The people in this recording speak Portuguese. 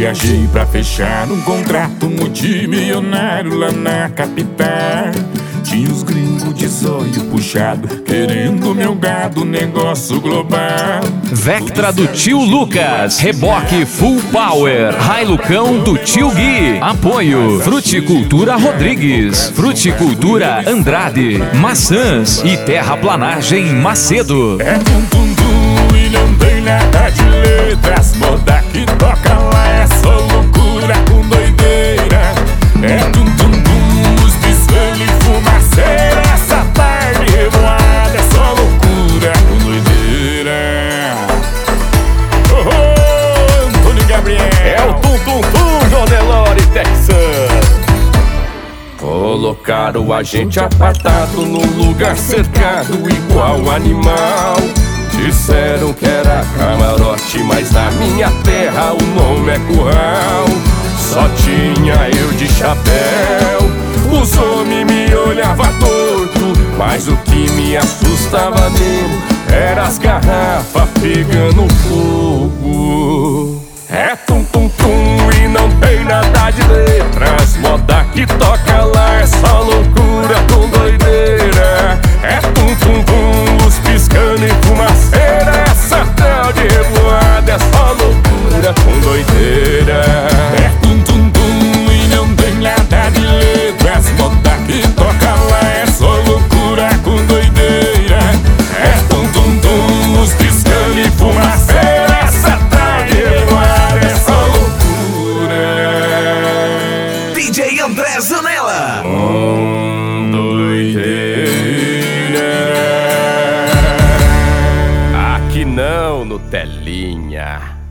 Viajei pra fechar um contrato multimilionário lá na capital. Tinha os gringos de zóio puxado, querendo meu gado, negócio global. Vectra do tio Lucas, reboque Full Power, Hilucão do tio Gui. Apoio Fruticultura Rodrigues, Fruticultura Andrade, Maçãs e Terraplanagem Macedo. É tum e não tem nada de letras. Moda que toca lá é só loucura com doideira. É tum luz piscando e fumaceira. Essa tarde revoada é só loucura com doideira. Oh, Antônio Gabriel. É o tum João Delore, Texas. Colocaram a gente apartado num lugar cercado igual animal. Disseram que era camarote, mas na minha terra o nome é curral. Só tinha eu de chapéu, os homens me olhavam torto, mas o que me assustava mesmo era as garrafas pegando fogo. É tum e não tem nada de letras. Moda que toca lá é só loucura com doideira. É tum luz piscando e fumaceira. Essa tal de revoada é só loucura com doideira. É tum e não tem nada de letras. Moda que toca lá é só loucura com doideira. É tum luz piscando e fumaceira. Essa tal de revoada é só loucura. DJ André Zanella. Doideira. Aqui não, no Telinha.